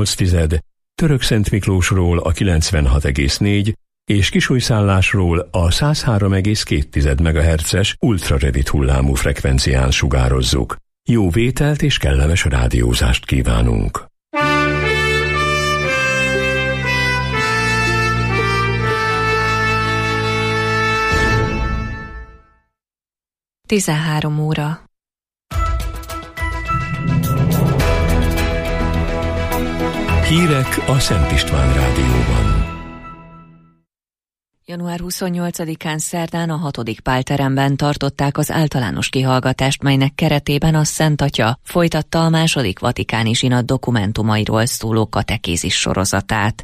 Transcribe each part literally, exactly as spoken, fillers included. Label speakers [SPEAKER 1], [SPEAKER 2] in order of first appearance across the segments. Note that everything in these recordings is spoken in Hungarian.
[SPEAKER 1] tized, Törökszentmiklósról a kilencvenhat egész négy és Kisújszállásról a száz három egész két megahertzes ultrarövid hullámú frekvencián sugározzuk. Jó vételt és kellemes rádiózást kívánunk!
[SPEAKER 2] tizenhárom óra.
[SPEAKER 1] Hírek a Szent István Rádióban.
[SPEAKER 2] január huszonnyolcadikán szerdán a hatodik Pálteremben tartották az általános kihallgatást, melynek keretében a Szent Atya folytatta a második vatikáni zsinat dokumentumairól szóló katekézis sorozatát.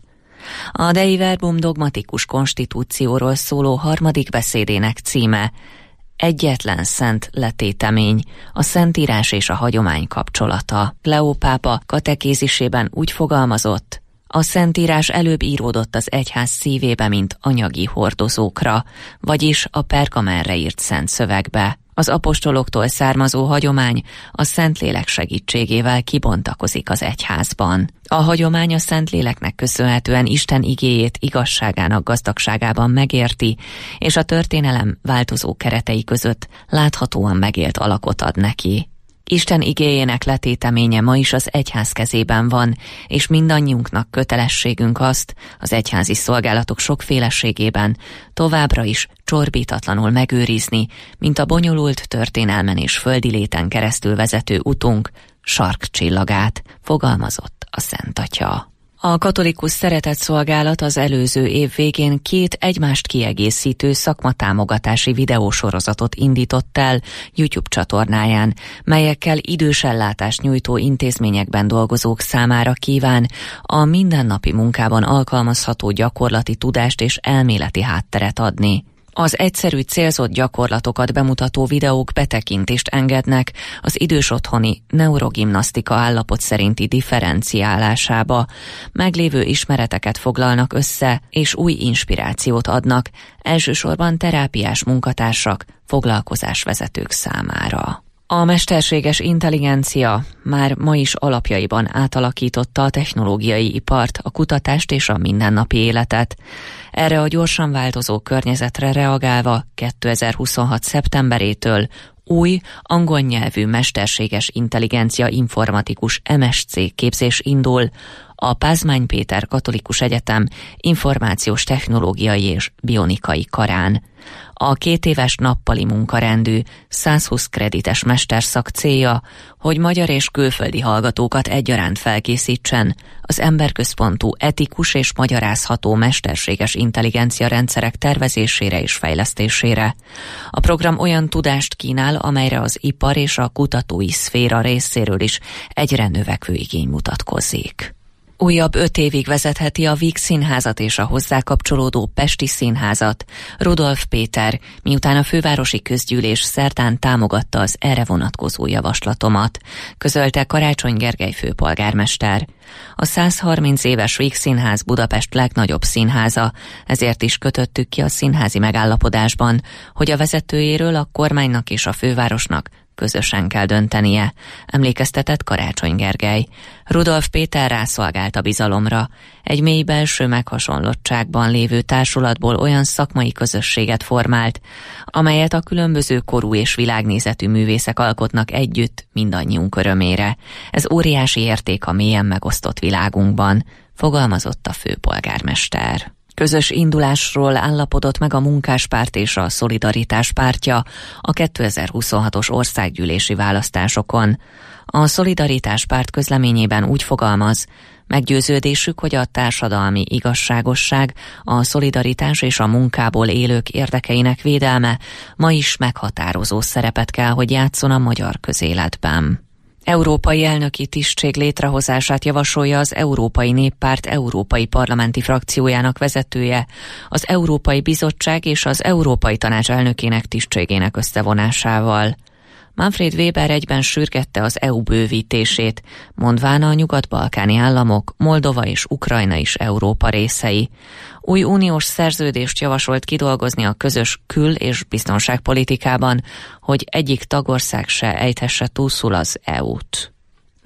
[SPEAKER 2] A Dei Verbum dogmatikus konstitúcióról szóló harmadik beszédének címe Egyetlen szent letétemény, a Szentírás és a hagyomány kapcsolata. Leó pápa katekézisében úgy fogalmazott: a Szentírás előbb íródott az egyház szívébe, mint anyagi hordozókra, vagyis a pergamenre írt szent szövegbe. Az apostoloktól származó hagyomány a Szentlélek segítségével kibontakozik az egyházban. A hagyomány a Szentléleknek köszönhetően Isten igéjét igazságának gazdagságában megérti, és a történelem változó keretei között láthatóan megélt alakot ad neki. Isten igéjének letéteménye ma is az egyház kezében van, és mindannyiunknak kötelességünk azt, az egyházi szolgálatok sokféleségében továbbra is csorbítatlanul megőrizni, mint a bonyolult történelmen és földi léten keresztül vezető utunk sarkcsillagát, fogalmazott a Szent Atya. A katolikus szeretetszolgálat az előző év végén két egymást kiegészítő szakmatámogatási videósorozatot indított el YouTube csatornáján, melyekkel idősellátást nyújtó intézményekben dolgozók számára kíván a mindennapi munkában alkalmazható gyakorlati tudást és elméleti hátteret adni. Az egyszerű célzott gyakorlatokat bemutató videók betekintést engednek az idős otthoni neurogimnasztika állapot szerinti differenciálásába, meglévő ismereteket foglalnak össze és új inspirációt adnak, elsősorban terápiás munkatársak, foglalkozásvezetők számára. A mesterséges intelligencia már ma is alapjaiban átalakította a technológiai ipart, a kutatást és a mindennapi életet. Erre a gyorsan változó környezetre reagálva kétezer-huszonhat szeptemberétől új, angol nyelvű mesterséges intelligencia informatikus em es cé képzés indul a Pázmány Péter Katolikus Egyetem információs technológiai és bionikai karán. A két éves nappali munkarendű, százhúsz kredites mesterszak célja, hogy magyar és külföldi hallgatókat egyaránt felkészítsen az emberközpontú, etikus és magyarázható mesterséges intelligencia rendszerek tervezésére és fejlesztésére. A program olyan tudást kínál, amelyre az ipar és a kutatói szféra részéről is egyre növekvő igény mutatkozik. Újabb öt évig vezetheti a Víg Színházat és a hozzá kapcsolódó Pesti Színházat Rudolf Péter, miután a fővárosi közgyűlés szerdán támogatta az erre vonatkozó javaslatomat, közölte Karácsony Gergely főpolgármester. A százharminc éves Víg Színház Budapest legnagyobb színháza, ezért is kötöttük ki a színházi megállapodásban, hogy a vezetőjéről a kormánynak és a fővárosnak közösen kell döntenie, emlékeztetett Karácsony Gergely. Rudolf Péter rászolgált a bizalomra. Egy mély belső meghasonlottságban lévő társulatból olyan szakmai közösséget formált, amelyet a különböző korú és világnézetű művészek alkotnak együtt mindannyiunk örömére. Ez óriási érték a mélyen megosztott világunkban, fogalmazott a főpolgármester. Közös indulásról állapodott meg a Munkáspárt és a Szolidaritás pártja a kétezer-huszonhatos országgyűlési választásokon. A Szolidaritás párt közleményében úgy fogalmaz, meggyőződésük, hogy a társadalmi igazságosság, a szolidaritás és a munkából élők érdekeinek védelme ma is meghatározó szerepet kell, hogy játsszon a magyar közéletben. Európai elnöki tisztség létrehozását javasolja az Európai Néppárt európai parlamenti frakciójának vezetője, az Európai Bizottság és az Európai Tanács elnökének tisztségének összevonásával. Manfred Weber egyben sürgette az é u bővítését, mondván a nyugat-balkáni államok, Moldova és Ukrajna is Európa részei. Új uniós szerződést javasolt kidolgozni a közös kül- és biztonságpolitikában, hogy egyik tagország se ejthesse túlszul az é u-t.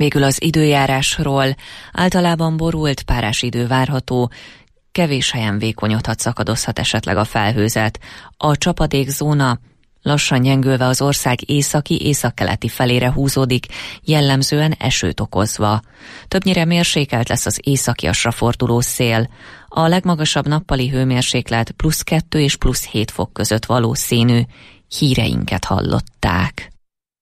[SPEAKER 2] Végül az időjárásról. Általában borult, párás idő várható, kevés helyen vékonyodhat, szakadozhat esetleg a felhőzet. A csapadékzóna lassan gyengülve az ország északi-északkeleti felére húzódik, jellemzően esőt okozva. Többnyire mérsékelt lesz az északiasra forduló szél. A legmagasabb nappali hőmérséklet plusz kettő és plusz hét fok között valószínű. Híreinket hallották.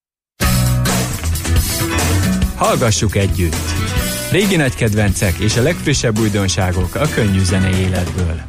[SPEAKER 3] Hallgassuk együtt! Régi nagy kedvencek és a legfrissebb újdonságok a könnyű zenei életből.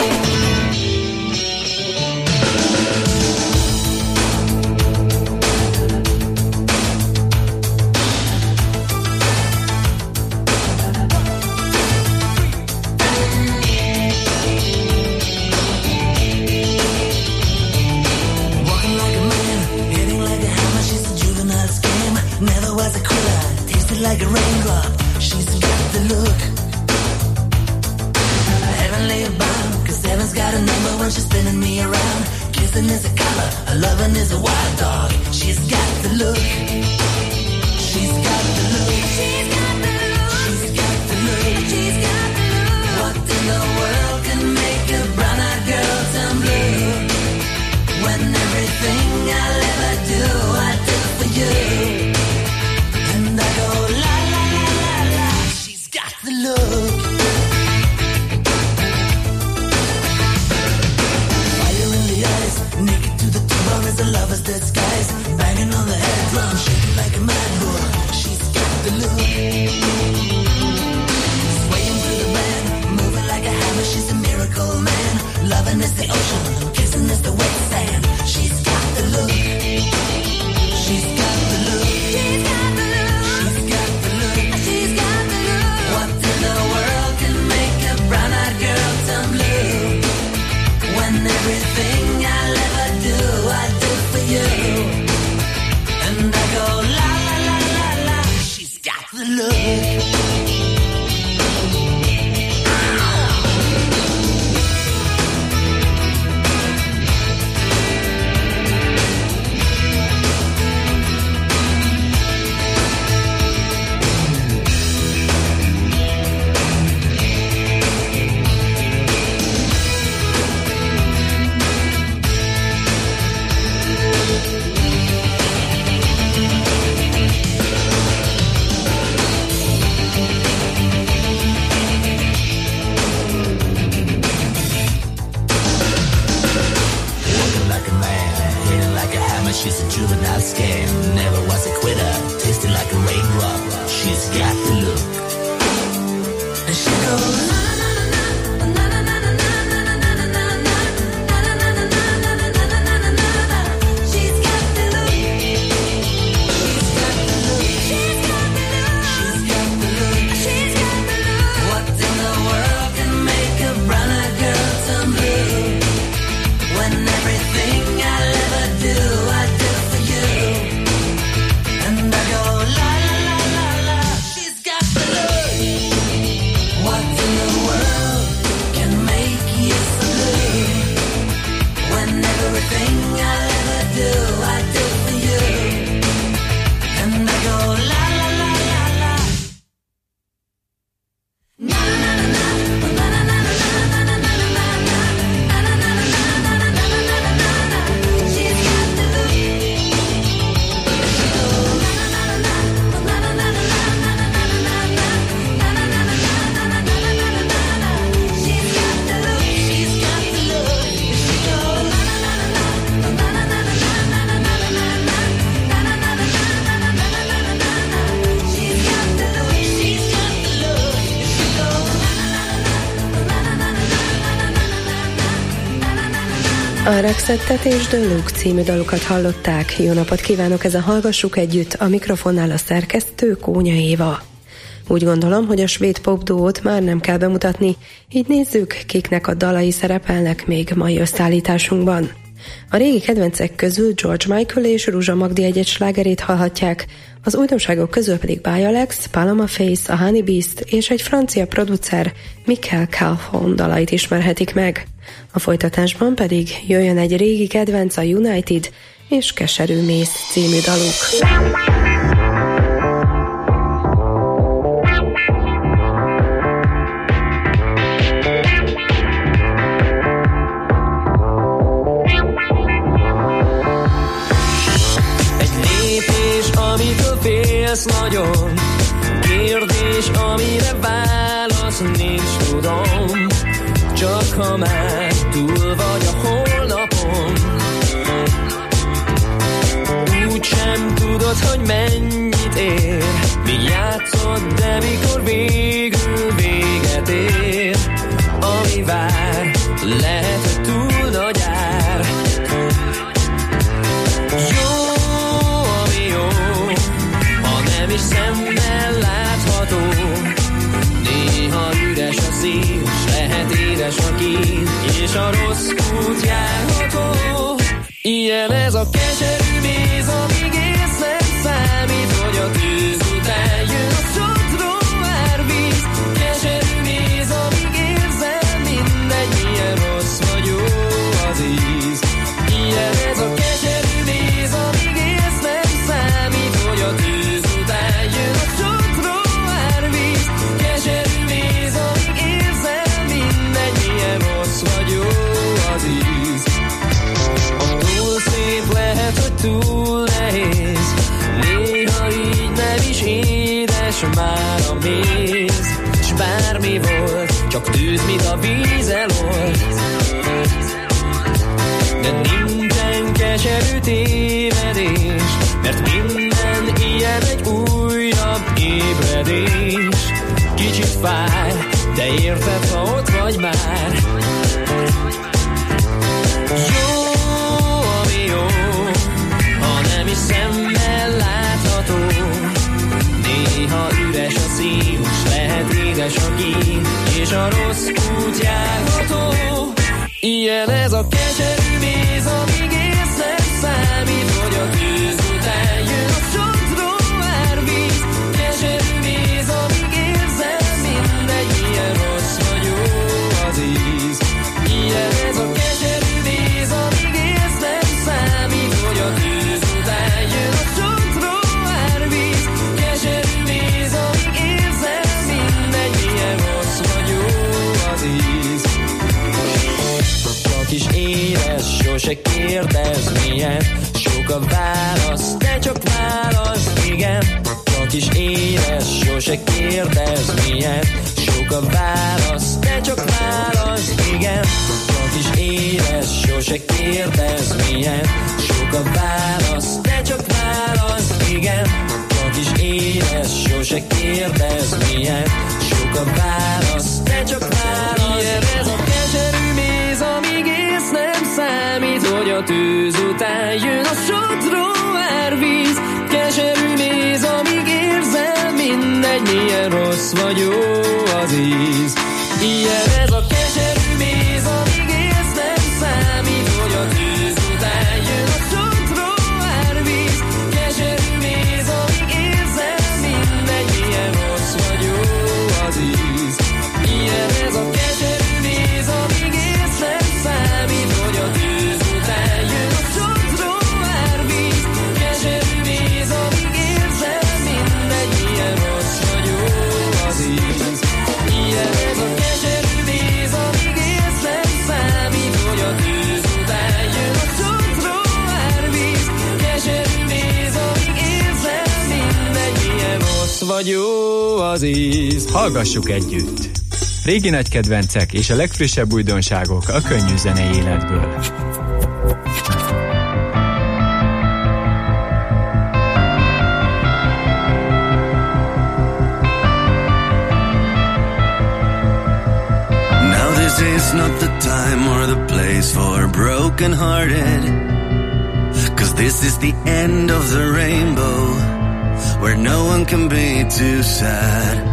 [SPEAKER 4] Like a raindrop, she's got the look. Heavenly bound, cause heaven's got a number when she's spinning me around. Kissing is a color, her loving is a wild dog. She's got the look. She's got the look. She's got the look. She's got the look. She's got the look. What in the world can make a brown-eyed girl turn blue? When everything I'll ever do, I do for you. And I go la la la la la. She's got the look. Fire in the eyes, naked to the bone as a lover's disguise. Banging on the head drum, shaking like a mad bull. She's got the look. Swaying through the band, moving like a hammer. She's a miracle man. Loving is the ocean, kissing is the wet sand. She's got the look. She's got the look. She's got the look. She's got the look. She's got the look. What in the world can make a brown-eyed girl turn blue? When everything I'll ever do, I do for you. And I go la la la la la. She's got the look. She's a juvenile scam, never was a quitter, tasted like a raindrop. She's got the look. And she goes na na na na na na na na na na na na na. She's got the look. She's got the look. She's got the look. She's got the look. What in the world can make a brown-eyed girl turn blue? When everything I'll ever do, I do for you. And I go la la la la la. She's got the look. What in the world can make you so blue? When everything I'll ever do, I do for you. And I go la la la la la. Na na na na na na na na na na na na na. She's got the look.
[SPEAKER 5] A Rexettet és The Look című dalukat hallották. Jó napot kívánok, ez a Hallgassuk Együtt, a mikrofonnál a szerkesztő Kónya Éva. Úgy gondolom, hogy a svéd popduót már nem kell bemutatni, így nézzük, kiknek a dalai szerepelnek még mai összeállításunkban. A régi kedvencek közül George Michael és Ruzsa Magdi egy-egy slágerét hallhatják, az újdonságok közül pedig By Alex, Paloma Faith, a Honey Beast és egy francia producer, Michael Calfon dalait ismerhetik meg. A folytatásban pedig jöjjön egy régi kedvenc, a United és Keserű Mész című daluk.
[SPEAKER 6] tudom, csak ha már túl vagy a holnapon. Úgy sem tudod, hogy mennyit ér, míg játszod, de mikor végül véget ér, ami vár, lehet, hogy túl nagy ár. Jó, ami jó, ha nem is szemmel látható. Néha üres a szív, s lehet édes a kín, és a rossz út járható. Ilyen ez a keserű méz, amíg ész nem számít, hogy a tűz után jön a sodró árvíz. Keserű méz, amíg érzem, mindegy, milyen rossz vagy jó az íz. Ilyen ez a keserű méz, amíg ész nem számít, hogy a tűz után jön a sodró árvíz. Keserű méz, amíg érzem, mindegy, milyen rossz vagy jó az íz. Szép lehet, hogy túl nehéz, néha így nem is édes már a méz. S bármi volt, csak tűz, mint a víz elolt. De nincsen keserű tévedés, mert minden ilyen egy újabb ébredés. Kicsit fáj, de érted, ha ott vagy már. Jó, szemmel látható. Néha üres a szív, s lehet édes a kín, és a rossz út járható. Ilyen ez a keserű méz, amíg ész nem számít, hogy a tűz után jön a sodró árvíz. Keserű méz, amíg érzem, mindegy, milyen rossz vagy jó az íz. Ilyen ez a keserű méz, amíg ész nem számít, hogy a tűz után jön a sodró árvíz. Keserű méz, amíg érzem, mindegy, milyen rossz vagy jó az íz. Csak is édes, sose kérdezz milyen, sok a válasz, de csak válasz, igen. Csak is édes, sose kérdezz milyen, sok a válasz, de csak válasz, igen. Csak is édes, sose kérdezz milyen, sok a válasz, de csak válasz, igen. Csak is édes, sose kérdezz milyen, sok a válasz, de csak válasz. Ilyen ez a keserű méz, amíg ész nem számít, hogy a tűz után jön a sodró árvíz. Keserű méz, amíg érzem, mindegy, milyen rossz vagy jó az íz. Ilyen ez a keserű méz, amíg ész nem számít, hogy a tűz után jön a sodró árvíz. Keserű méz, amíg érzem, mindegy, milyen rossz vagy jó az íz. Ilyen ez a keserű méz, amíg ész nem számít, hogy a tűz után jön a sodró árvíz. Keserű méz, amíg érzem, mindegy, milyen rossz vagy jó az íz. Ilyen ez a keserű méz, amíg ész nem számít, hogy a tűz után jön a sodró árvíz. Keserű méz, amíg érzem, mindegy, milyen rossz vagy jó az íz.
[SPEAKER 3] Hallgassuk együtt! Régi nagy kedvencek és a legfrissebb újdonságok a könnyű zenei életből.
[SPEAKER 7] Now this is not the time or the place for broken-hearted, 'cause this is the end of the rainbow, where no one can be too sad.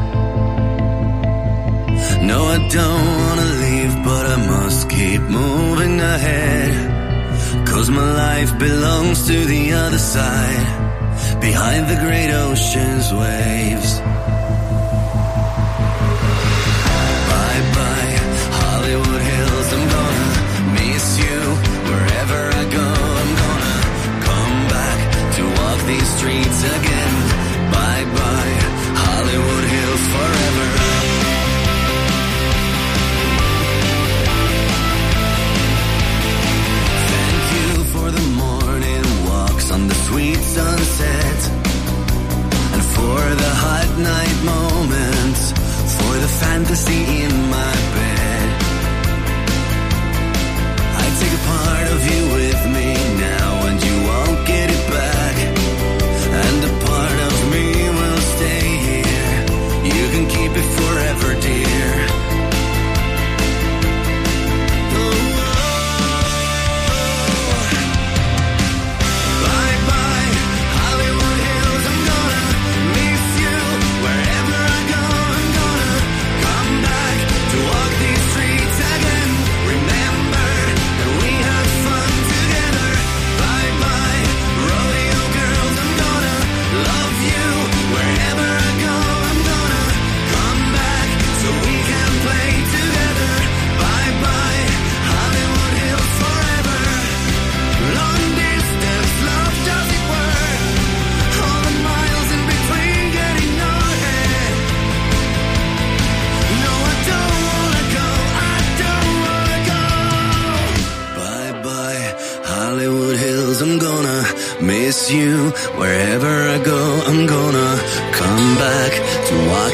[SPEAKER 7] No, I don't wanna leave, but I must keep moving ahead, 'cause my life belongs to the other side, behind the great ocean's waves. Bye bye, Hollywood Hills, I'm gonna miss you wherever I go. I'm gonna come back to walk these streets again. Bye bye, Hollywood Hills forever. On the sweet sunset, and for the hot night moments, for the fantasy in my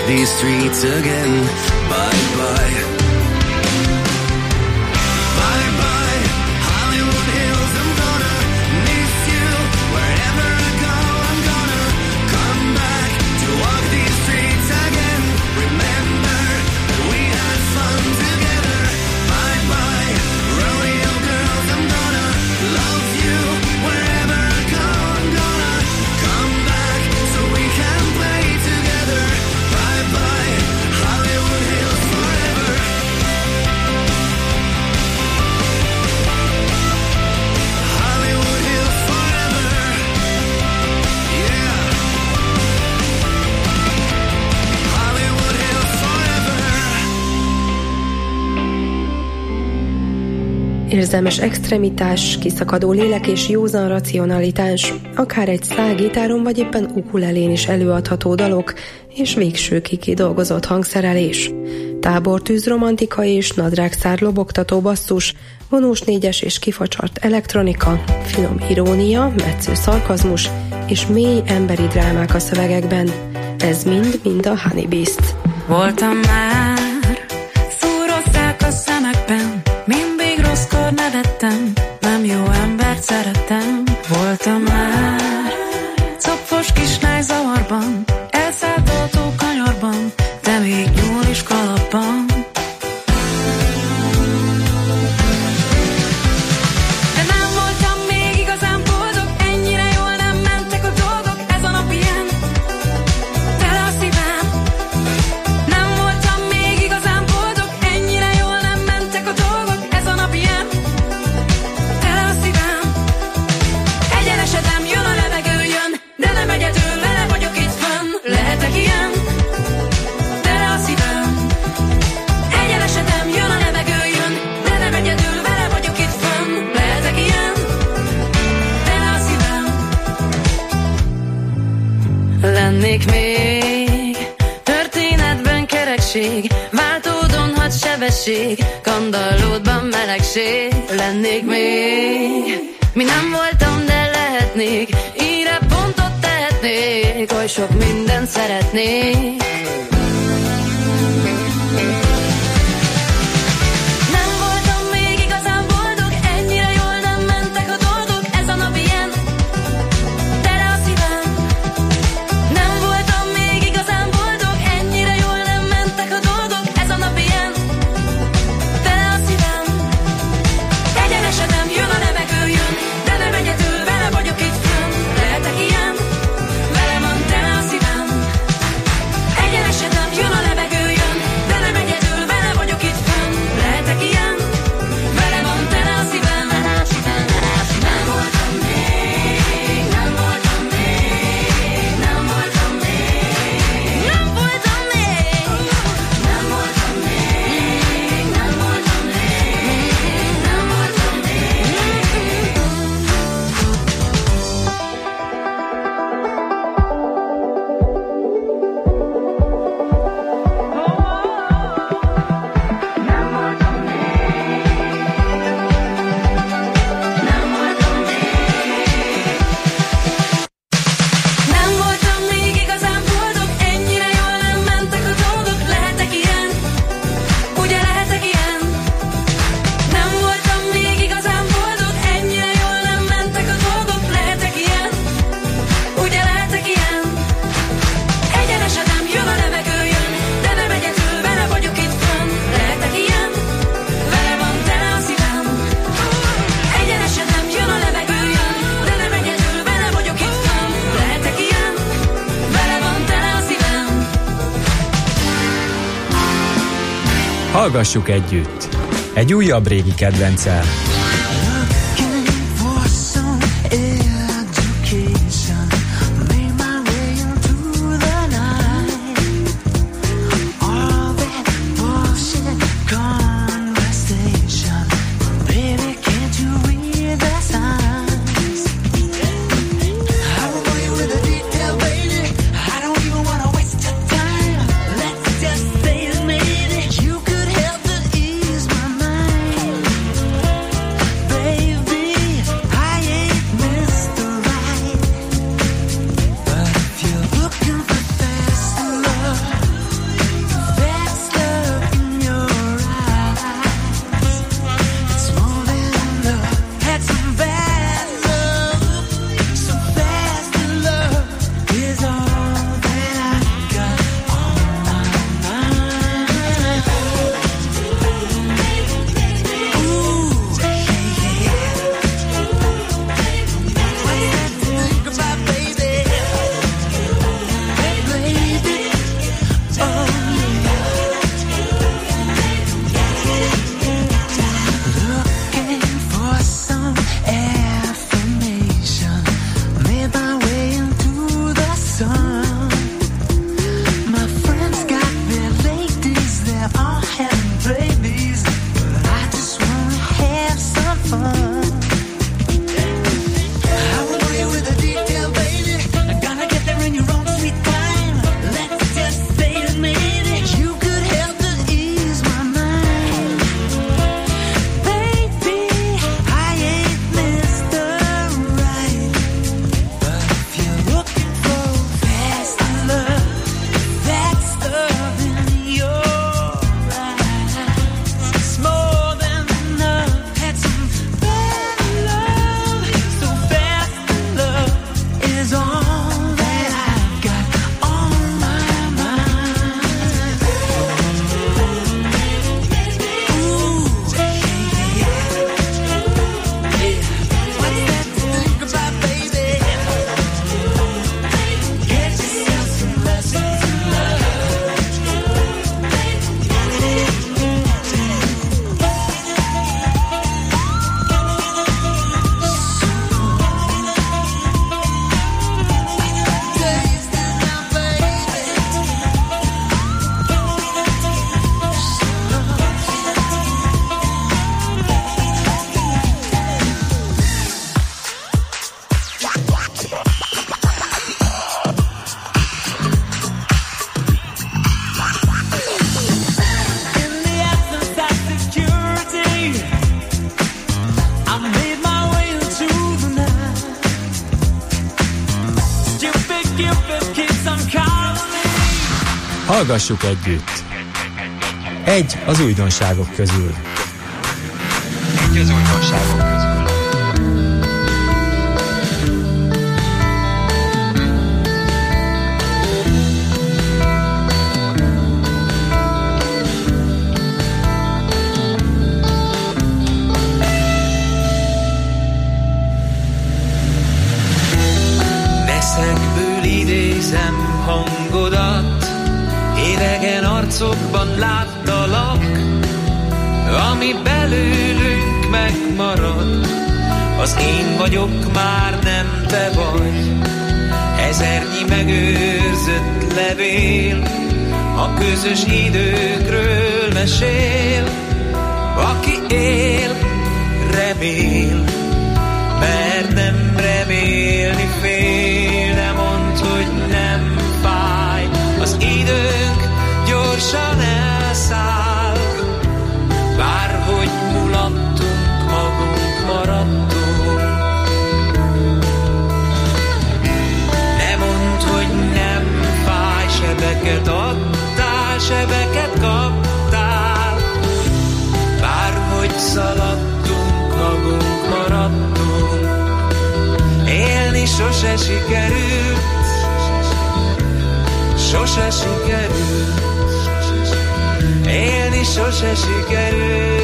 [SPEAKER 7] these streets again. Bye bye. Bye bye, Hollywood Hills. I'm gonna miss you wherever I go. I'm gonna come back to walk these streets again. Remember that we had fun together. Bye bye, rodeo girls. I'm gonna love you wherever I go. I'm gonna come back so we can play together. Bye bye, Hollywood Hills forever. Hollywood Hills forever. Yeah. Hollywood Hills forever.
[SPEAKER 5] Érzelmes extremitás, kiszakadó lélek és józan racionalitás, akár egy szágitáron vagy éppen ukulelén is előadható dalok, és végsőkig kidolgozott hangszerelés. Tábortűz romantika és nadrágszár lobogtató basszus, vonós négyes és kifacsart elektronika, finom irónia, metsző szarkazmus és mély emberi drámák a szövegekben. Ez mind-mind a Honey Beast.
[SPEAKER 8] Voltam már, szúrozták a szemekben, mindig rosszkor nevettem, nem jó embert szerettem. Voltam már, copfos kislány zavarban, elszállt autó kanyarban, de még nyúl is kalapban. De nem voltam még igazán boldog, ennyire jól nem mentek a dolgok, ez a nap ilyen, tele a szívem. Nem voltam még igazán boldog, ennyire jól nem mentek a dolgok, ez a nap ilyen, tele a szívem. Egyenesedem, jön a levegő, jön, de nem egyedül, vele vagyok itt fönn. Lehetek ilyen, tele a szívem. Egyenesedem, jön a levegő, jön, de nem egyedül, vele vagyok itt fönn. Lehetek ilyen, tele a szívem. Lennék még történetben kerekség, váltódon hat sebesség, kandallódban melegség. Lennék még, mi nem voltam, de lehetnék, írre pontot tehetnék, oly sok mindent szeretnék. Nem voltam még igazán boldog, ennyire jól nem mentek a dolgok, ez a nap ilyen, tele a szívem. Nem voltam még igazán boldog, ennyire jól nem mentek a dolgok, ez a nap ilyen, tele a szívem. Egyenesedem, jön a levegő, jön, de nem egyedül, vele vagyok itt fönn. Lehetek ilyen, vele van tele a szívem. Egyenesedem, jön a levegő, jön, de nem egyedül, vele vagyok itt fönn. Lehetek ilyen, vele van tele a szívem. Nem voltam még, nem voltam még, nem voltam még, nem voltam még, nem voltam még, nem voltam még, nem voltam Nem voltam még igazán boldog, ennyire jól nem mentek a dolgok, lehetek ilyen, ugye lehetek ilyen. Nem voltam még igazán boldog, ennyire jól nem mentek a dolgok, lehetek ilyen, ugye lehetek ilyen. Egyenesedem, jön a levegő, jön, de nem egyedül, vele vagyok itt fönn. Lehetek ilyen, vele van tele a szívem. Egyenesedem, jön a levegő, jön, de nem egyedül, vele vagyok itt fönn. Lehetek ilyen, vele van tele a szívem.
[SPEAKER 3] Hallgassuk együtt egy újabb régi kedvenccel.
[SPEAKER 4] You could help but ease my mind.
[SPEAKER 3] Hallgassuk együtt! Egy az újdonságok közül. Egy az újdonságok közül.
[SPEAKER 6] Messzegből idézem hangodat, idegen arcokban láttalak, ami belőlünk megmarad, az én vagyok, már nem te vagy. Ezernyi megőrzött levél a közös időkről mesél, aki él, remél, mert nem remélni fél. De mondd, hogy nem fáj, az időnk gyorsan elszáll, bárhogy mulattunk, magunk maradtunk. Ne mondd, hogy nem fáj, sebeket adtál, sebeket kaptál, bárhogy szaladtunk, magunk maradtunk. Élni sose sikerült, sose sikerült, élni sose sikerült.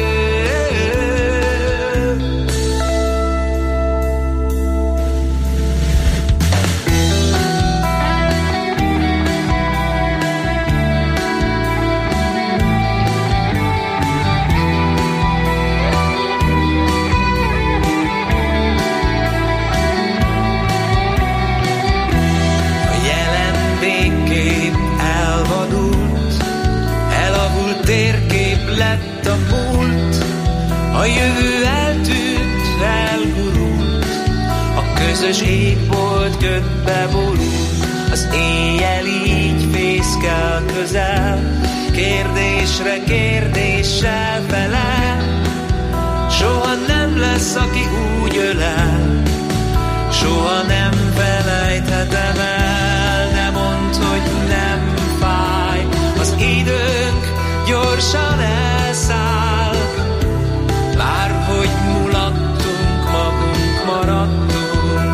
[SPEAKER 6] Térkép lett a múlt, a jövő eltűnt, elgurult, a közös égbolt ködbe borult, az éjjel így fészkel közel, kérdésre kérdéssel felel. Soha nem lesz, aki úgy ölel, soha nem felejthetem el. Ne mondd, hogy nem fáj, az időnk gyorsan elszáll, bárhogy mulattunk, magunk maradtunk.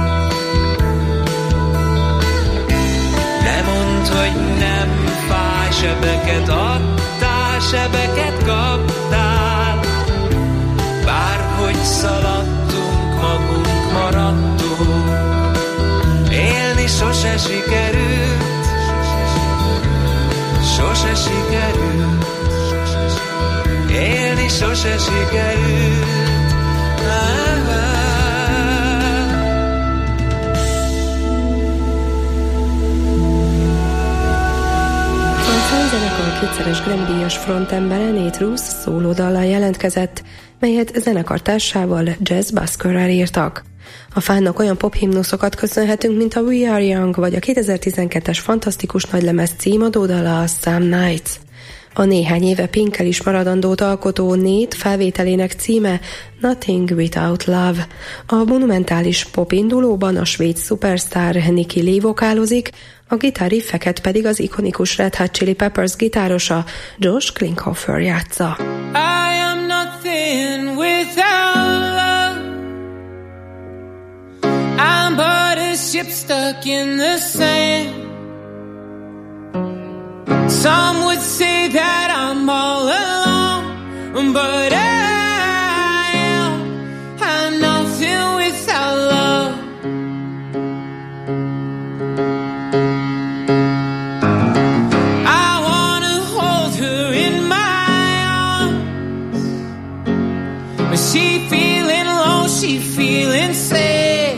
[SPEAKER 6] Ne mondd, hogy nem fáj, sebeket adtál, sebeket kaptál, bárhogy szaladtunk, magunk maradtunk. Élni sose sikerült, sose sikerült, élni sose sikerült.
[SPEAKER 5] A szánzenekar kétszeres Grammy-díjas frontembere Nate Ruess szólódallal jelentkezett, melyet zenekartársával Jazz Buskerrel írtak. A fánnak olyan pophimnuszokat köszönhetünk, mint a We Are Young vagy a kétezer-tizenkettes fantasztikus nagylemez címadódala, a Some Nights. A néhány éve Pinkkel is maradandót alkotó Nate felvételének címe Nothing Without Love. A monumentális pop indulóban a svéd szupersztár Nicky Lee vokálozik, a gitárriffeket pedig az ikonikus Red Hot Chili Peppers gitárosa Josh Klinghoffer játsza.
[SPEAKER 9] I am nothing without love. I'm but a ship stuck in the sand. Some would say that I'm all alone, but I am, I'm nothing without love. I wanna hold her in my arms, but she feeling low, she feeling sad.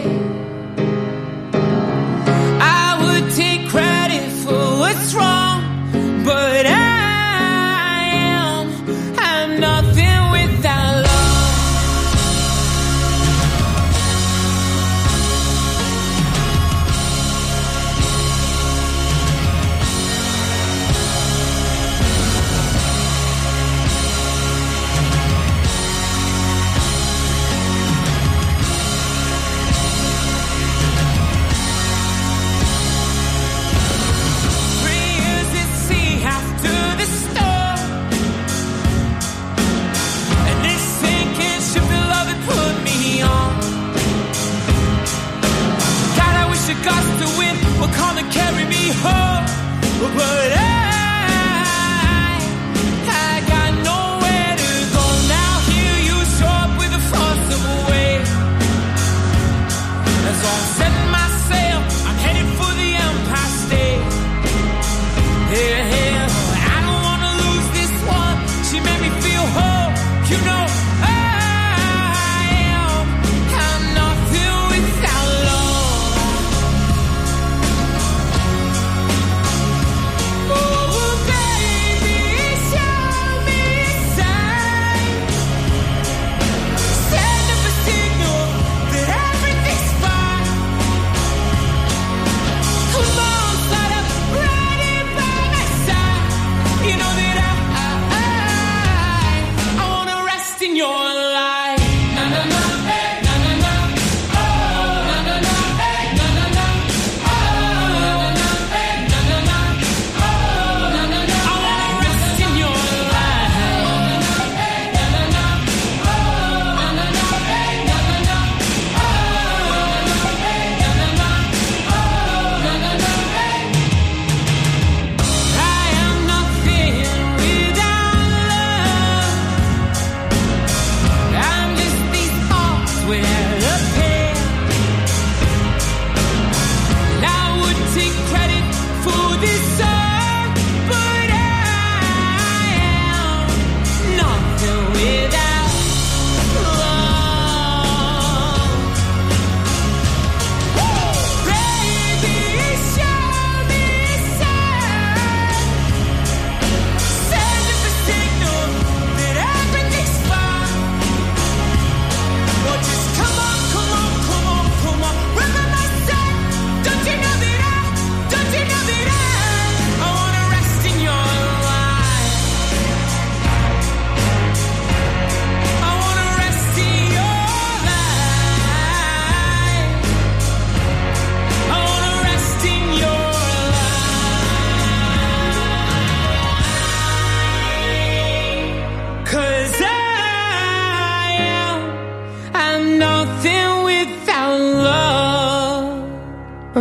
[SPEAKER 9] I would take credit for what's wrong, but I am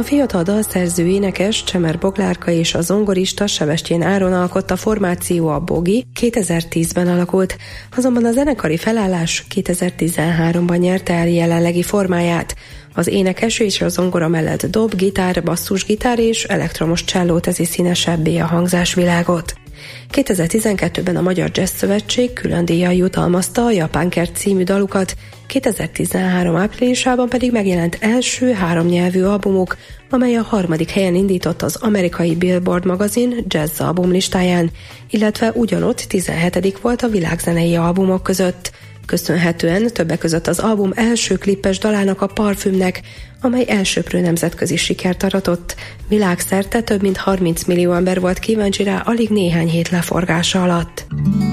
[SPEAKER 5] fiatal dalszerző énekes Csemer Boglárka és a zongorista Sebestyén Áron alkotta formáció a Bogi kétezer-tízben alakult, azonban a zenekari felállás kétezer-tizenháromban nyerte el jelenlegi formáját. Az énekes és a zongora mellett dob, gitár, basszusgitár és elektromos cselló teszi színesebbé a hangzásvilágot. kétezer-tizenkettőben a Magyar Jazz Szövetség külön díjjal jutalmazta a Japánkert című dalukat, kétezer-tizenhárom áprilisában pedig megjelent első háromnyelvű albumuk, amely a harmadik helyen indított az amerikai Billboard magazin jazz album listáján, illetve ugyanott tizenhetedik volt a világzenei albumok között. Köszönhetően többek között az album első klippes dalának, a Parfümnek, amely elsöprő nemzetközi sikert aratott. Világszerte több mint harminc millió ember volt kíváncsi rá alig néhány hét leforgása alatt.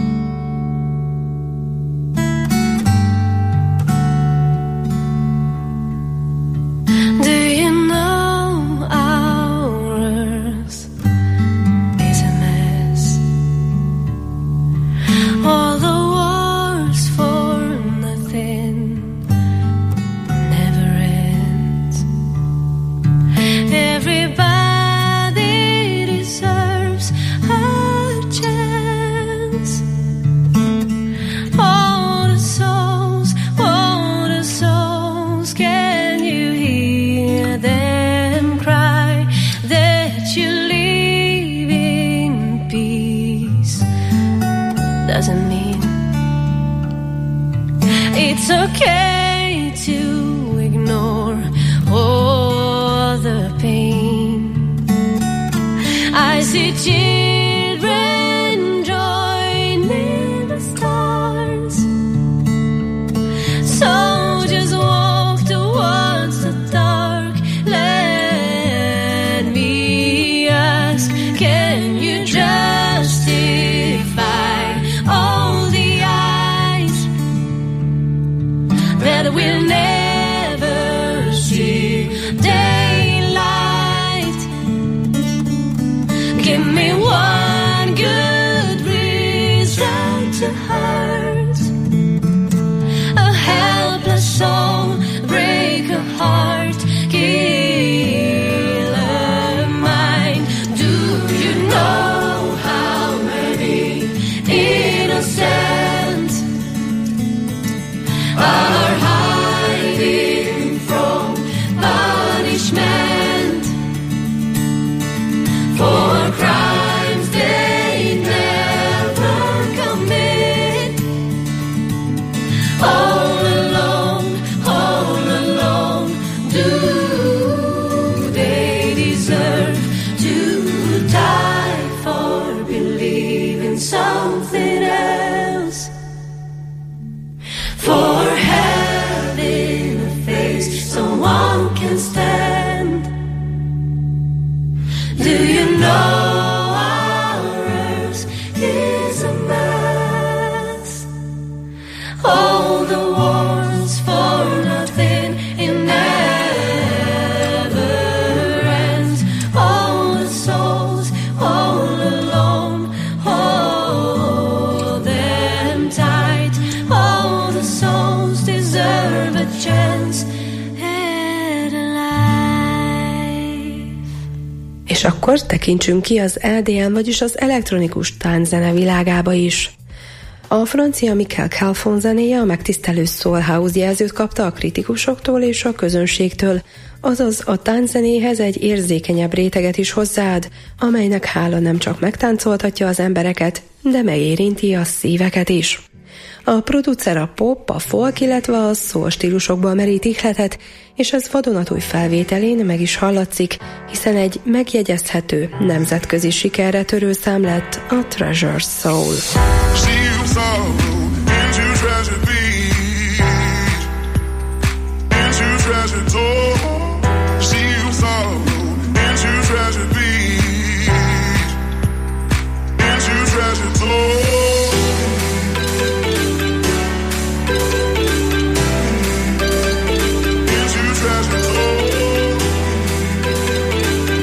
[SPEAKER 10] It's okay to ignore all the pain. I see children joining the stars. Soldiers walk towards the dark. Let me ask, can you justify all the eyes that will never see daylight? Give me one good reason to hurt a helpless soul, break a heart, kill a mind. Do you know how many innocents are hiding from punishment for crimes they never commit? All alone, all alone, do they deserve to die for believing something else? For having a face someone can stand. Do you know ours is a mess? All the wars for nothing, it never ends. All the souls all alone, hold them tight. All the souls deserve a chance at life.
[SPEAKER 5] És akkor tekintsünk ki az é dé em, vagyis az elektronikus tánczene világába is. A francia Michael Calfon zenéje a megtisztelő soul house jelzőt kapta a kritikusoktól és a közönségtől, azaz a tánczenéhez egy érzékenyebb réteget is hozzáad, amelynek hála nem csak megtáncoltatja az embereket, de megérinti a szíveket is. A producer a pop, a folk, illetve a soul stílusokból merít ihletet, és ez vadonatúj felvételén meg is hallatszik, hiszen egy megjegyezhető, nemzetközi sikerre törő szám lett a Treasure Soul.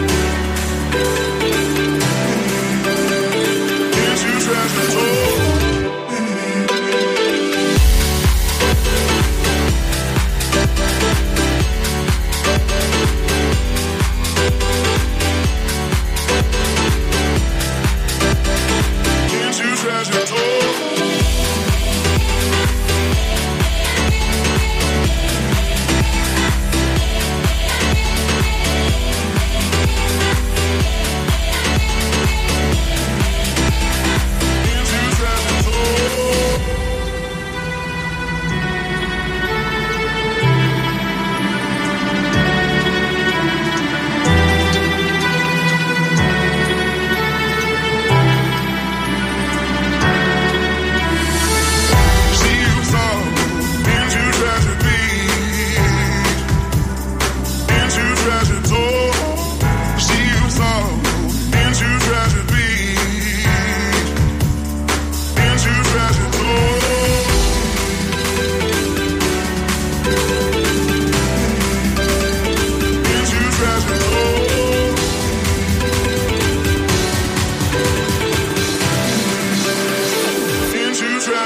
[SPEAKER 11] Treasure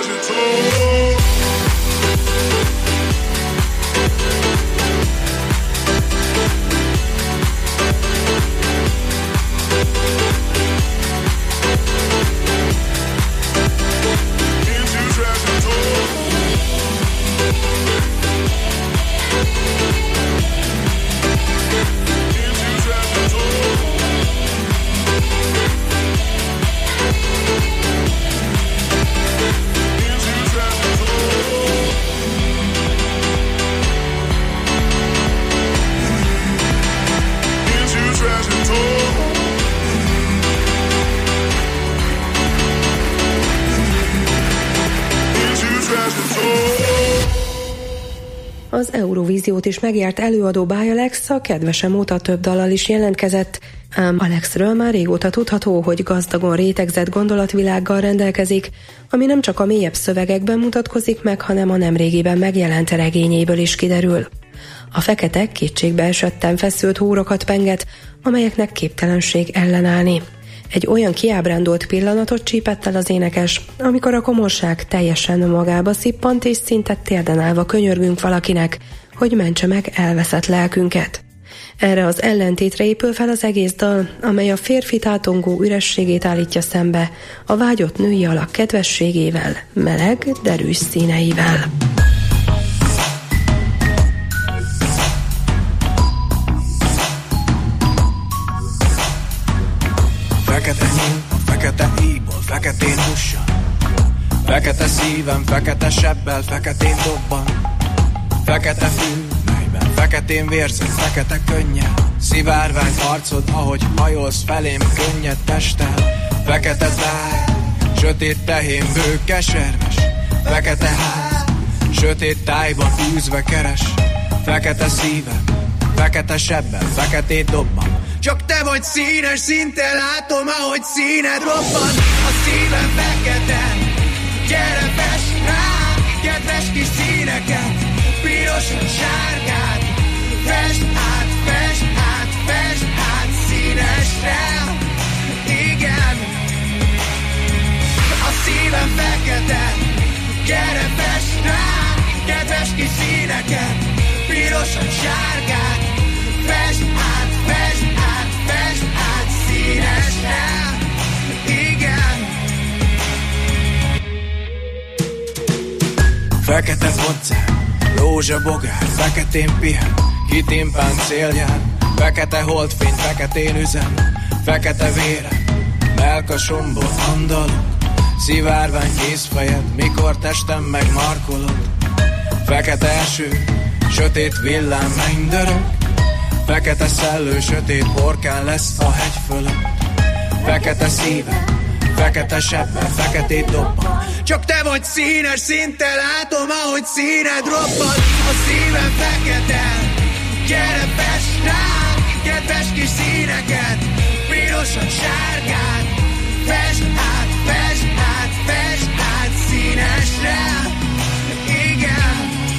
[SPEAKER 5] Az Eurovíziót is megjárt előadó Báj Alex a kedvesem óta több dallal is jelentkezett, ám Alexről már régóta tudható, hogy gazdagon rétegzett gondolatvilággal rendelkezik, ami nem csak a mélyebb szövegekben mutatkozik meg, hanem a nemrégiben megjelent regényéből is kiderül. A fekete kétségbe esetten feszült hórokat penget, amelyeknek képtelenség ellenállni. Egy olyan kiábrándolt pillanatot csípett el az énekes, amikor a komorság teljesen magába szippant, és szinte térden állva könyörgünk valakinek, hogy mentse meg elveszett lelkünket. Erre az ellentétre épül fel az egész dal, amely a férfi tátongó ürességét állítja szembe a vágyott női alak kedvességével, meleg, derűs színeivel.
[SPEAKER 11] Fekete nyíl, a fekete íjból, feketén hússal. Fekete szívem, fekete sebbel, feketén dobban. Fekete fű, melyben feketén vérzek, fekete könnyel. Szivárvány arcod, ahogy hajolsz felém, könnyed testtel. Fekete táj, sötét tehén, bő, keserves. Fekete ház, sötét tájban űzve keres. Fekete szívem, fekete sebbel, feketét dobban. Csak te vagy színes, szinte látom, ahogy színed robban. A szívem fekete, gyere fest rám, kedves kis színeket, piros, sárgát. Fest át, fest át, fest át színesre, igen. A szívem fekete, gyere fest rám, kedves kis színeket, piros, sárgát. Fest át, fest át, fest át színesre, igen. Fekete foccár, rózsa bogár, feketén pihen, kitén páncélján. Fekete holdfény, feketén üzem, fekete vére, melkasomból andalok. Szivárvány kézfejed, mikor testem megmarkolod. Fekete eső, sötét villám mennydörög. Fekete szellő, sötét orkán lesz a hegy fölött. Fekete szívem, fekete sebben, feketét dobban. Csak te vagy színes, szinte látom, ahogy színed robban. A szívem fekete, gyere fest rám, kedves kis színeket, pirosan, sárgát. Fest át, fest át, fest át színesre, igen.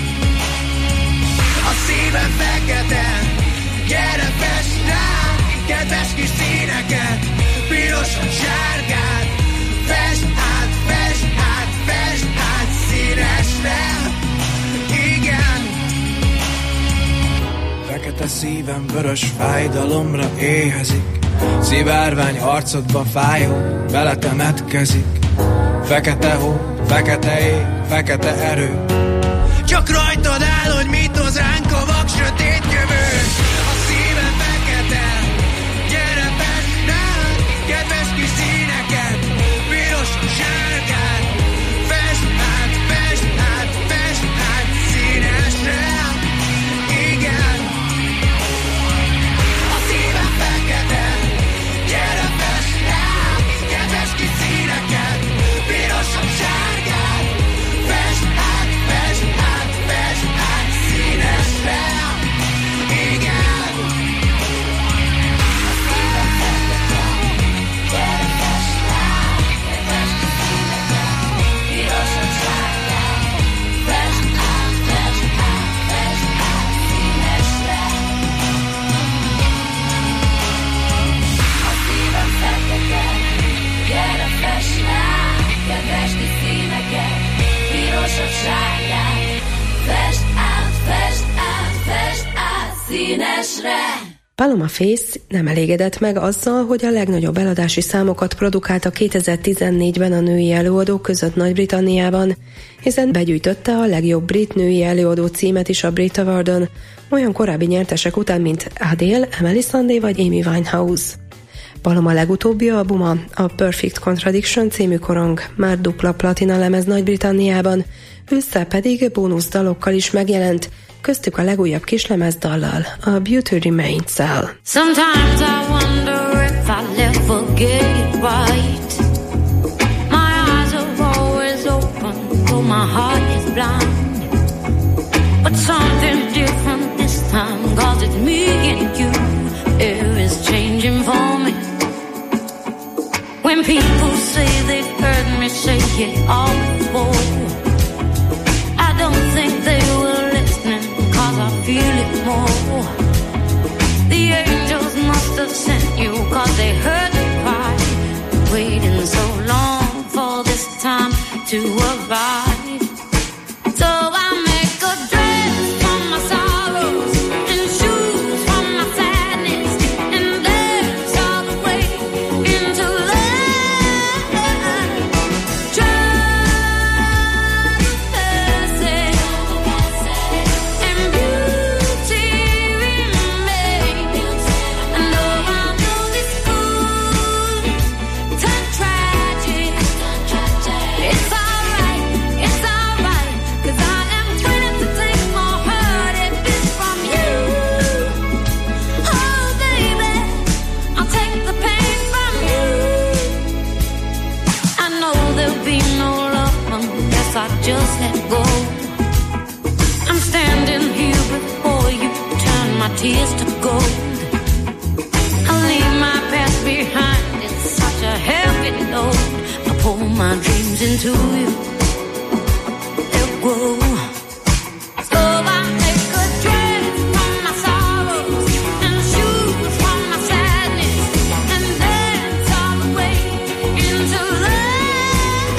[SPEAKER 11] A szívem fekete, gyere fest rám, kedves kis színeket, pirosan, sárgát. Fest át, fest át, fest át színesre, igen. Fekete szívem vörös fájdalomra éhezik, szivárvány arcodba fájó, vele temetkezik. Fekete hó, fekete ég, fekete erő, csak rajtad áll, hogy mit hoz ránk a vak sötét jövő. A szívem fekete, gyere fest rám, kedves kis színeket, piros, sárgát. Fest át, fest át, fest át színesre, igen. A szívem fekete, gyere fest rám, kedves kis színeket, piros, sárgát. Fest át, fest át, fest át színesre,
[SPEAKER 5] Paloma Faith nem elégedett meg azzal, hogy a legnagyobb eladási számokat produkálta kétezer-tizennégyben a női előadók között Nagy-Britanniában, hiszen begyűjtötte a legjobb brit női előadó címet is a Brit Awardon, olyan korábbi nyertesek után, mint Adele, Emily Sandé vagy Amy Winehouse. Paloma legutóbbi albuma, a Perfect Contradiction című korong, már dupla platina lemez Nagy-Britanniában, ősszel pedig bónuszdalokkal is megjelent, köztük a legújabb kislemez dallal, a Beauty Remains el.
[SPEAKER 10] Sometimes I wonder if I'll ever get it right. My eyes are always open, though my heart is blind. But something different this time, 'cause it's me and you. Air is changing for me. When people say they've heard me say it all before, I don't think they were listening, 'cause I feel it more. The angels must have sent you, 'cause they heard me cry, waiting so long for this time to arrive. So I make a dress from my sorrows and shoes from my sadness and dance all the way into love. Just and beauty remains. And though I know this could turn tragic, it's alright, it's alright, 'cause I am willing to take more hurt if it's from you. Oh baby, I'll take the pain from you. I know there'll be no love unless I just let go. I'm standing here before you, turn my tears to gold. I'll leave my past behind, it's such a heavy load. I pull my dreams into you, they'll grow. So I make a dress from my sorrows and shoes from my sadness and dance all the way into love.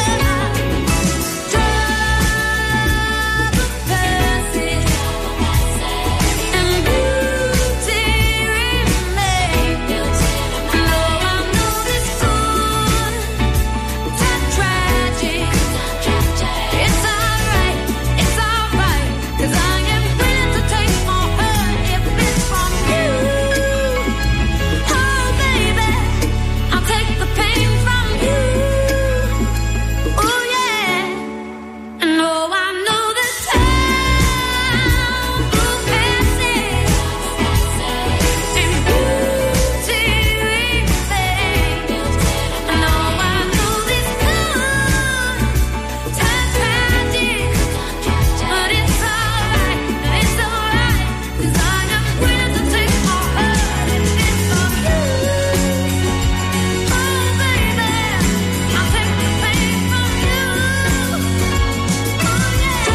[SPEAKER 10] Try the passage and beauty remains. And though I know this could turn tragic, it's alright, it's alright, 'cause I am willing to take more hurt if it's from you. Oh baby, I'll take the pain from you. Oh yeah. And oh, I know the time will pass it, and beauty remains. And oh, I know this could turn tragic, but it's alright, it's alright, 'cause I am willing to take more hurt if it's from you. Oh baby, I'll take the pain from you. Oh yeah.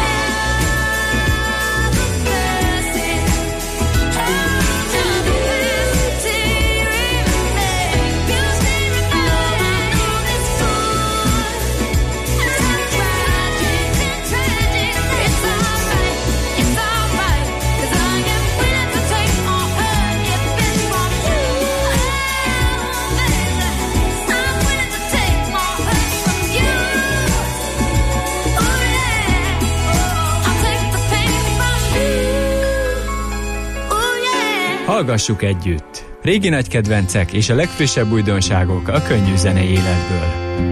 [SPEAKER 3] Hallgassuk együtt! Régi nagy kedvencek és a legfrissebb újdonságok a könnyű zenei életből.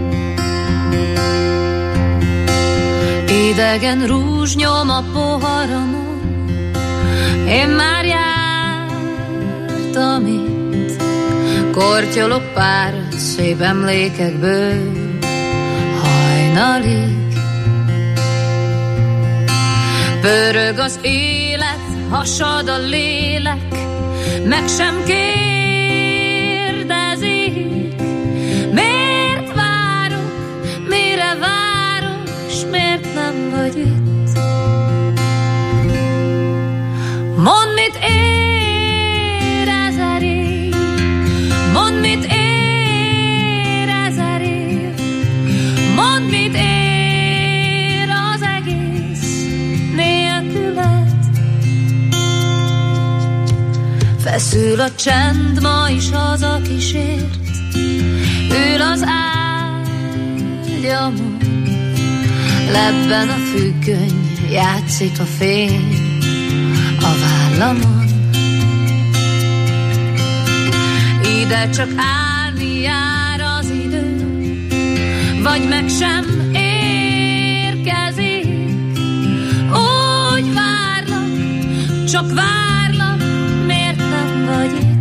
[SPEAKER 12] Idegen rúzs nyom a poharamon, én már jártam itt. Kortyolok pár szép emlékekből hajnalig. Pörög az élet, hasad a lélek, meg sem kérdezik. Miért várok, mire várok, s miért nem vagy itt? Mondd, mit ér ezer év, mondd, mit ér ezer év, mondd, mit ér az egész nélküled. Feszül a csend, ma is haza kísért. Ül az ágyamon, lebben a függöny, játszik a fény a vállamon. Ide csak állni jár az idő, vagy meg sem érkezik. Úgy várlak, csak várlak, miért nem vagy itt?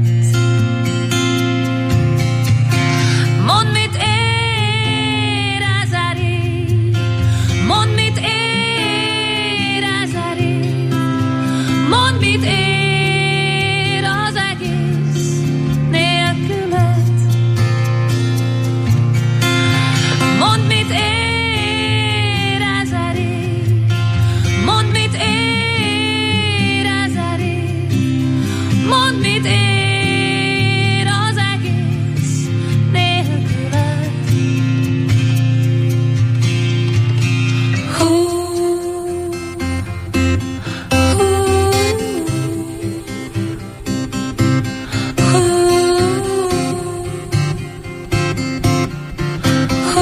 [SPEAKER 12] Mondd, mit érezel így, mondd, mit érezel így, mondd, mit ér az egész nélküled. Mondd, mit érezel így, mondd, mit érezel így, mondd, mit ér az egész nélküled. Hú, hú, hú, hú.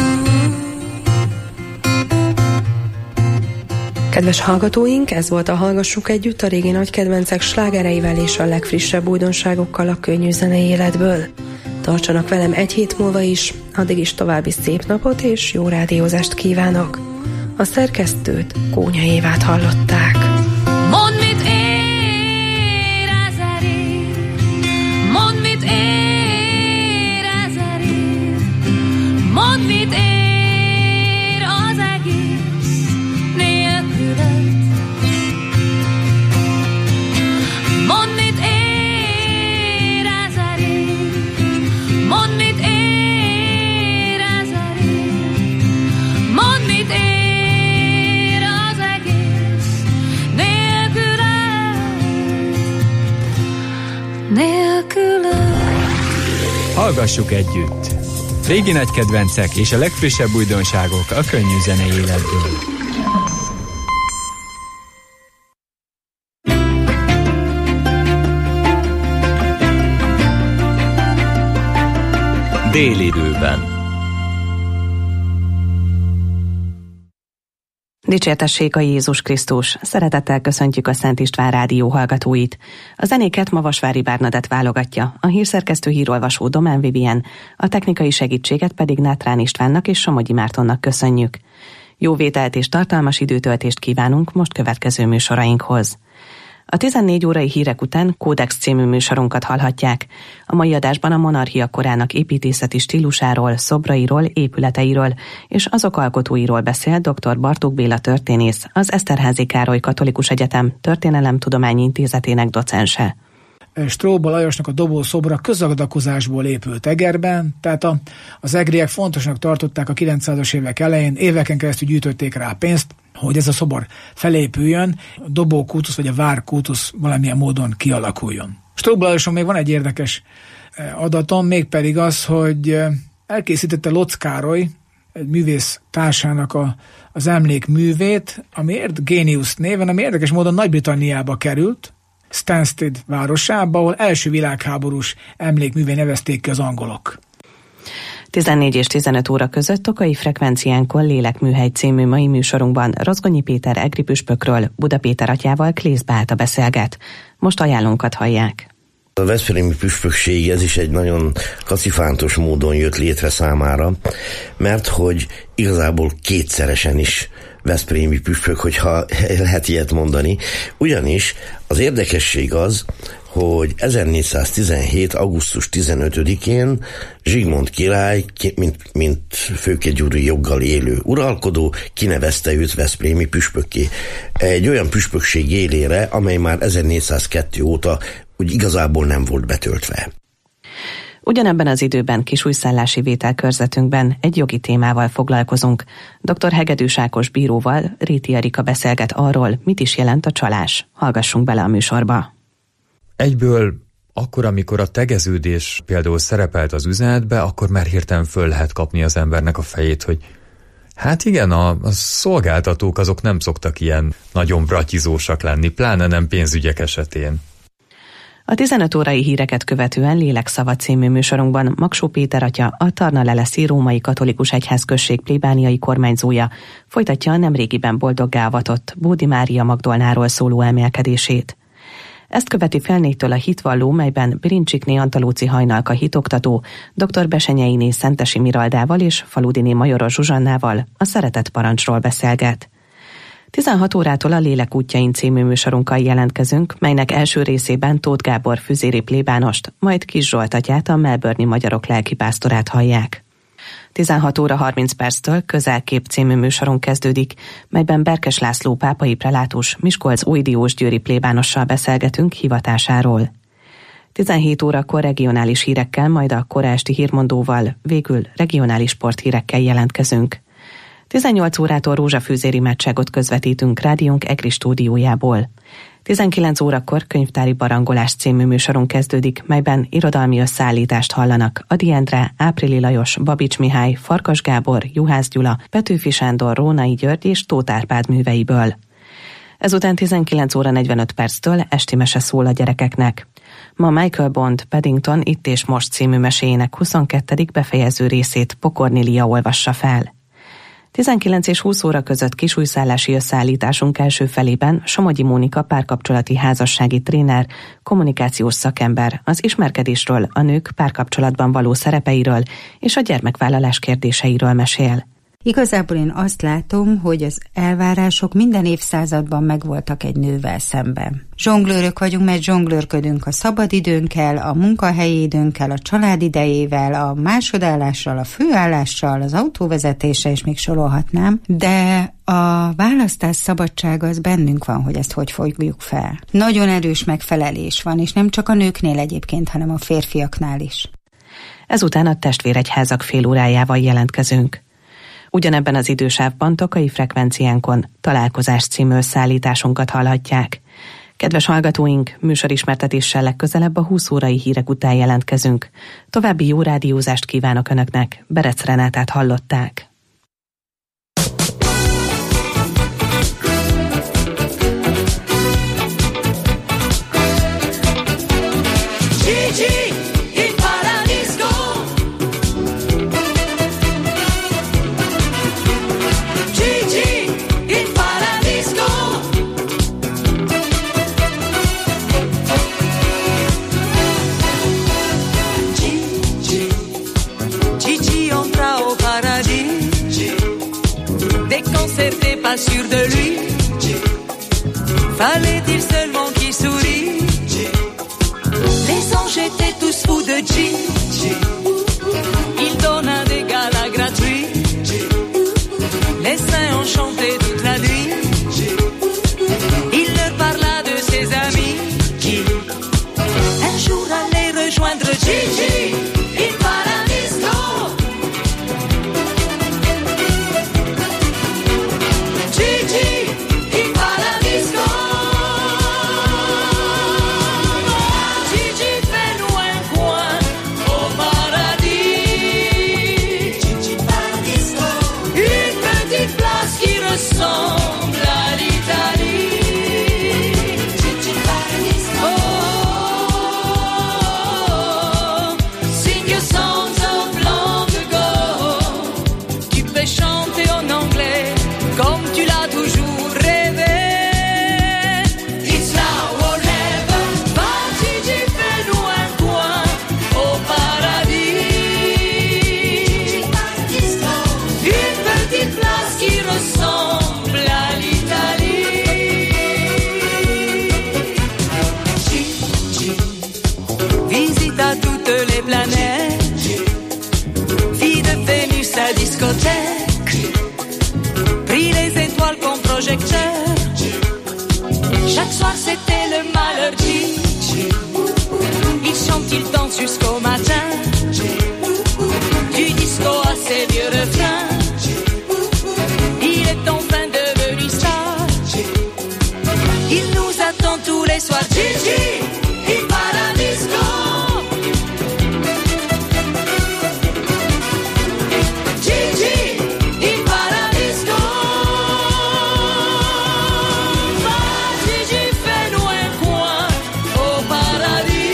[SPEAKER 5] Kedves hallgatóink, ez volt a Hallgassuk Együtt a régi nagy kedvencek slágereivel és a legfrissebb újdonságokkal a könnyű zenei életből. Tartsanak velem egy hét múlva is, addig is további szép napot és jó rádiózást kívánok. A szerkesztőt, Kónya Évát hallották.
[SPEAKER 12] Mondd, mit érezel így, mondd, mit érezel így, mondd, mit ér az egész nélküled. Mondd, mit érezel így, mondd, mit érezel így, mondd, mit ér az egész nélküled, nélküled.
[SPEAKER 3] Hallgassuk együtt! Régi nagy kedvencek és a legfrissebb újdonságok a könnyű zenei életből.
[SPEAKER 13] Délidőben.
[SPEAKER 14] Dicsértessék a Jézus Krisztus! Szeretettel köszöntjük a Szent István rádió hallgatóit. A zenéket Mavasvári Bernadett válogatja, a hírszerkesztő hírolvasó Domán Vivien, a technikai segítséget pedig Nátrán Istvánnak és Somogyi Mártonnak köszönjük. Jó vételt és tartalmas időtöltést kívánunk most következő műsorainkhoz. A tizennégy órai hírek után Kódex című műsorunkat hallhatják. A mai adásban a monarchia korának építészeti stílusáról, szobrairól, épületeiről és azok alkotóiról beszél dr. Bartók Béla történész, az Eszterházy Károly Katolikus Egyetem Történelemtudományi Intézetének docense.
[SPEAKER 11] Stróba Lajosnak a dobó szobra közadakozásból épült Egerben, tehát a, az egriek fontosnak tartották a kilencszázas évek elején, éveken keresztül gyűjtötték rá pénzt, hogy ez a szobor felépüljön, a dobókultusz vagy a várkultusz valamilyen módon kialakuljon. Stróba Lajoson még van egy érdekes adatom, mégpedig az, hogy elkészítette Lotz Károly, egy művész társának a, az emlékművét, ami Génius néven, ami érdekes módon Nagy-Britanniába került, Stansted városába, ahol első világháborús emlékművé nevezték ki az angolok.
[SPEAKER 14] tizennégy és tizenöt óra között Tokai Frekvenciánkon Lélekműhely című mai műsorunkban Rozgonyi Péter egri püspökről Buda Péter atyával Klész Beáta beszélget. Most ajánlónkat hallják.
[SPEAKER 15] A veszprémi püspökség ez is egy nagyon kacifántos módon jött létre számára, mert hogy igazából kétszeresen is veszprémi püspök, hogyha lehet ilyet mondani. Ugyanis az érdekesség az, hogy ezernégyszáztizenhét. augusztus tizenötödikén Zsigmond király, mint, mint főkegyúri joggal élő uralkodó, kinevezte őt veszprémi püspökké. Egy olyan püspökség élére, amely már ezernégyszázkettő óta úgy igazából nem volt betöltve.
[SPEAKER 14] Ugyanebben az időben kisújszállási vételkörzetünkben egy jogi témával foglalkozunk. doktor Hegedűs Ákos bíróval Réti Erika beszélget arról, mit is jelent a csalás. Hallgassunk bele a műsorba.
[SPEAKER 16] Egyből akkor, amikor a tegeződés például szerepelt az üzenetbe, akkor már hirtelen föl lehet kapni az embernek a fejét, hogy hát igen, a, a szolgáltatók azok nem szoktak ilyen nagyon bratyizósak lenni, pláne nem pénzügyek esetén.
[SPEAKER 14] A tizenöt órai híreket követően Lélekszava című műsorunkban Magsó Péter atya, a Tarnaleleszi római katolikus egyházközség plébániai kormányzója folytatja a nemrégiben boldoggá avatott Bódi Mária Magdolnáról szóló emelkedését. Ezt követi fél négytől a hitvalló, melyben Birincsikné Antalóci Hajnalka hitoktató, dr. Besenyeiné Szentesi Miraldával és Faludiné Majoros Zsuzsannával a szeretet parancsról beszélget. tizenhat órától a Lélek útjain című műsorunkkal jelentkezünk, melynek első részében Tóth Gábor füzéri plébánost, majd Kis Zsolt atyát, a melbourne-i magyarok lelkipásztorát hallják. tizenhat óra harminc perctől Közelkép című műsorunk kezdődik, melyben Berkes László pápai prelátus Miskolc Újdiósgyőri plébánossal beszélgetünk hivatásáról. tizenhét órakor regionális hírekkel, majd a kora esti hírmondóval, végül regionális sporthírekkel jelentkezünk. tizennyolc órától rózsafűzéri meccságot közvetítünk rádiónk EGRI stúdiójából. tizenkilenc órakor Könyvtári Barangolás című műsorunk kezdődik, melyben irodalmi összeállítást hallanak Ady Endre, Áprili Lajos, Babics Mihály, Farkas Gábor, Juhász Gyula, Petőfi Sándor, Rónai György és Tóth Árpád műveiből. Ezután tizenkilenc óra negyvenöt perctől esti mese szól a gyerekeknek. Ma Michael Bond Paddington Itt és Most című meséjének huszonkettedik befejező részét Pokornélia olvassa fel. tizenkilenc és húsz óra között kisújszállási összeállításunk első felében Somogyi Mónika párkapcsolati házassági tréner, kommunikációs szakember az ismerkedésről, a nők párkapcsolatban való szerepeiről és a gyermekvállalás kérdéseiről mesél.
[SPEAKER 13] Igazából én azt látom, hogy az elvárások minden évszázadban megvoltak egy nővel szemben. Zsonglőrök vagyunk, mert zsonglőrködünk a szabadidőnkkel, a munkahelyi időnkkel, a családidejével, a másodállással, a főállással, az autóvezetéssel, és még sorolhatnám, de a választás szabadsága az bennünk van, hogy ezt hogy fogjuk fel. Nagyon erős megfelelés van, és nem csak a nőknél egyébként, hanem a férfiaknál is.
[SPEAKER 14] Ezután a testvéregyházak félórájával jelentkezünk. Ugyanebben az idősávban Tokai frekvenciánkon Találkozás című összeállításunkat hallhatják. Kedves hallgatóink, műsorismertetéssel legközelebb a húsz órai hírek után jelentkezünk. További jó rádiózást kívánok Önöknek, Berec Renátát hallották.
[SPEAKER 17] Pas sûr de lui, fallait-il seulement qu'il sourie? Les anges étaient tous fous de G. Il donne un dégât gratuit. Les saints ont chanté toute la nuit. Il leur parla de ses amis qui un jour allaient rejoindre Gigi. Il part à disco. Pris les étoiles comme projecteur. Chaque soir c'était le malheur G. Il chante, il danse jusqu'au matin. Du disco à ses vieux refrains. Il est enfin devenu star. Il nous attend tous les soirs. Gigi, il part à disco. Paradis.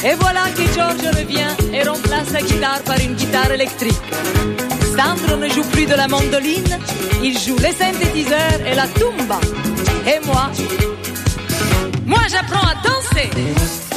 [SPEAKER 17] Et voilà que George revient et remplace la guitare par une guitare électrique. Sandro ne joue plus de la mandoline, il joue les synthétiseurs et la tumba. Et moi, moi j'apprends à danser.